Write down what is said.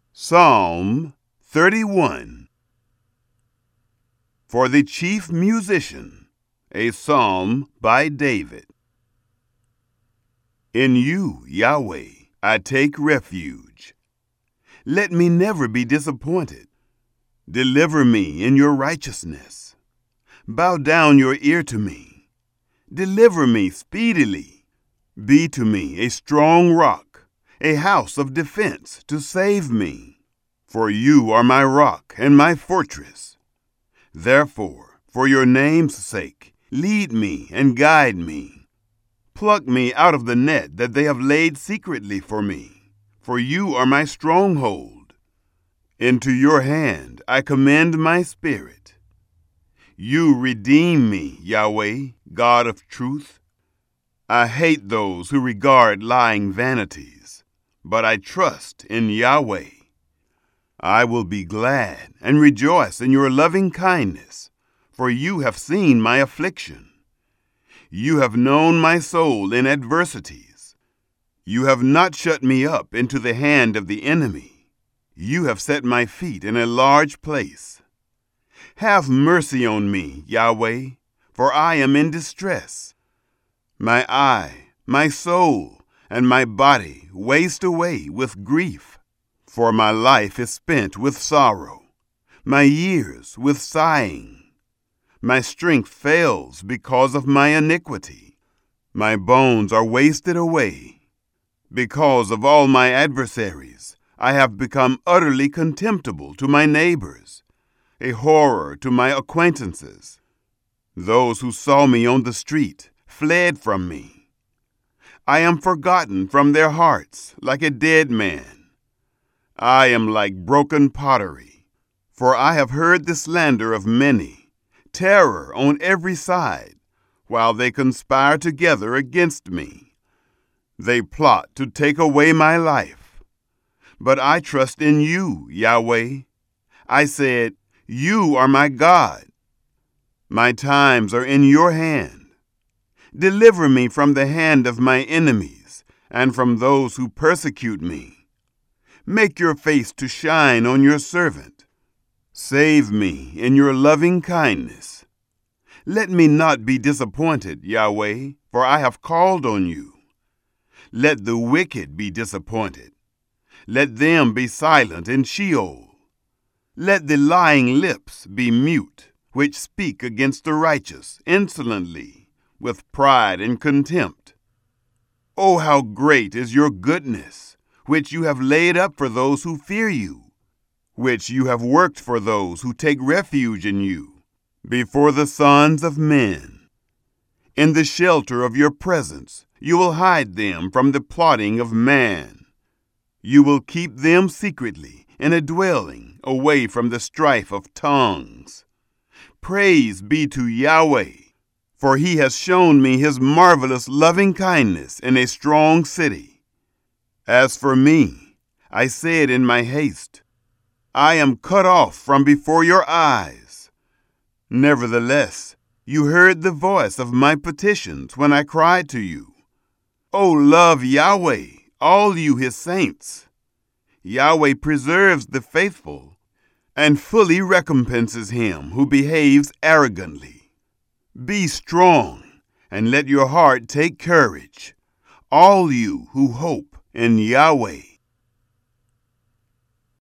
Psalm 31. For the chief musician, a psalm by David. In you, Yahweh, I take refuge. Let me never be disappointed. Deliver me in your righteousness. Bow down your ear to me. Deliver me speedily. Be to me a strong rock, a house of defense to save me. For you are my rock and my fortress. Therefore, for your name's sake, lead me and guide me. Pluck me out of the net that they have laid secretly for me, for you are my stronghold. Into your hand I commend my spirit. You redeem me, Yahweh, God of truth. I hate those who regard lying vanities, but I trust in Yahweh. I will be glad and rejoice in your loving kindness, for you have seen my affliction. You have known my soul in adversities. You have not shut me up into the hand of the enemy. You have set my feet in a large place. Have mercy on me, Yahweh, for I am in distress. My eye, my soul, and my body waste away with grief. For my life is spent with sorrow, my years with sighing. My strength fails because of my iniquity. My bones are wasted away. Because of all my adversaries, I have become utterly contemptible to my neighbors, a horror to my acquaintances. Those who saw me on the street fled from me. I am forgotten from their hearts like a dead man. I am like broken pottery, for I have heard the slander of many, terror on every side, while they conspire together against me. They plot to take away my life. But I trust in you, Yahweh. I said, you are my God. My times are in your hand. Deliver me from the hand of my enemies and from those who persecute me. Make your face to shine on your servant. Save me in your loving kindness. Let me not be disappointed, Yahweh, for I have called on you. Let the wicked be disappointed. Let them be silent in Sheol. Let the lying lips be mute, which speak against the righteous insolently, with pride and contempt. Oh, how great is your goodness, which you have laid up for those who fear you, which you have worked for those who take refuge in you, before the sons of men. In the shelter of your presence, you will hide them from the plotting of man. You will keep them secretly in a dwelling away from the strife of tongues. Praise be to Yahweh, for he has shown me his marvelous loving kindness in a strong city. As for me, I said in my haste, I am cut off from before your eyes. Nevertheless, you heard the voice of my petitions when I cried to you. O love Yahweh, all you his saints. Yahweh preserves the faithful and fully recompenses him who behaves arrogantly. Be strong and let your heart take courage, all you who hope in Yahweh.